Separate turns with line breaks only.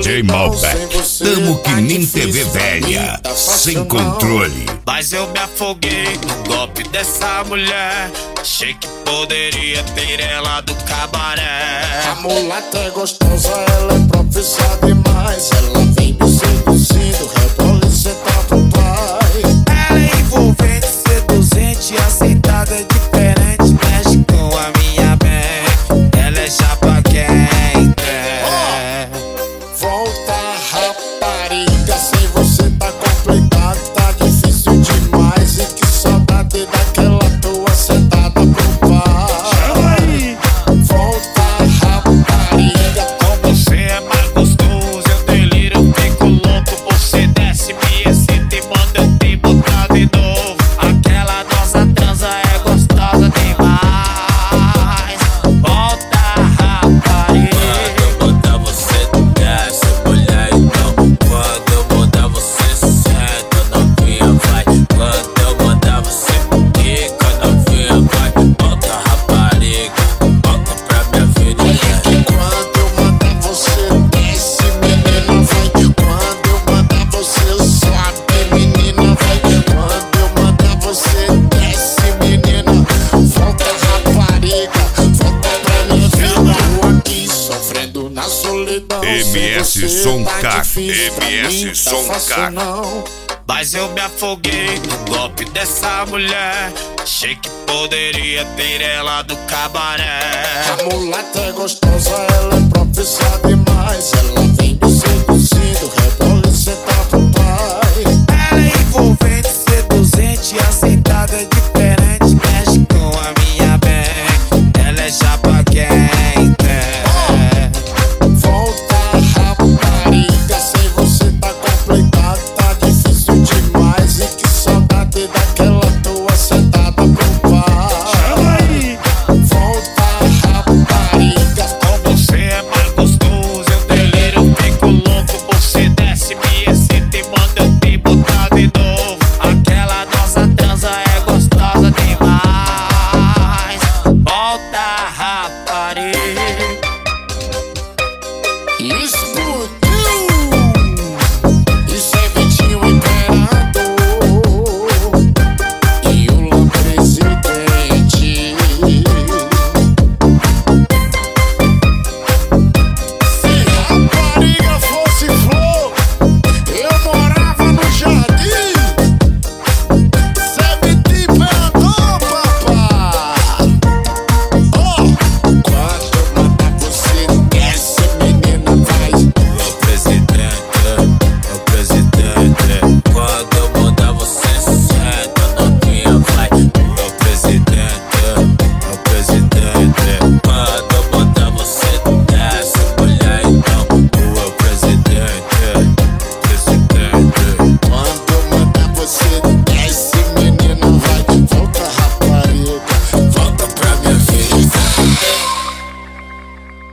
DJ Malbec. Tamo que nem TV velha, sem controle.
Mas eu me afoguei no golpe dessa mulher. Achei que poderia ter ela do cabaré.
A mulata é gostosa, ela é profissa demais. Ela vem me seduzindo, rebola e cê tá por trás.
Ela é envolvente, seduzente, aceitada, é diferente. Mexe com a minha mente, ela é chapa quente.
Volta, rapariga, sem você tá complicado, tá difícil demais. E que saudade daquela tua sentada pro pai. Volta, rapariga,
Com você é mais gostoso, eu deliro, eu fico louco. Você desce, me excita e manda eu te botar de novo. Aquela nossa transa é gostosa demais. Volta, rapariga.
Quando eu botar você desce, mulher, então. Quando eu botar você senta, novinha vai. Quando eu botar você quica, novinha vai. Volta, rapariga, volta pra minha vida.
quando eu mandar você desce, menina vai. Quando eu mandar você sobe, menina vai. Quando eu mandar você desce, menina, volta, rapariga, volta pra minha vida. Eu aqui sofrendo na solidão.
MS
Sem você
Som
tá
K,
difícil, pra
MS
mim tá
Som
fácil
K.
não.
Mas eu me afoguei no golpe dessa mulher. Achei que poderia ter ela do cabaré.
A mulata é gostosa, ela é profissa demais. Ela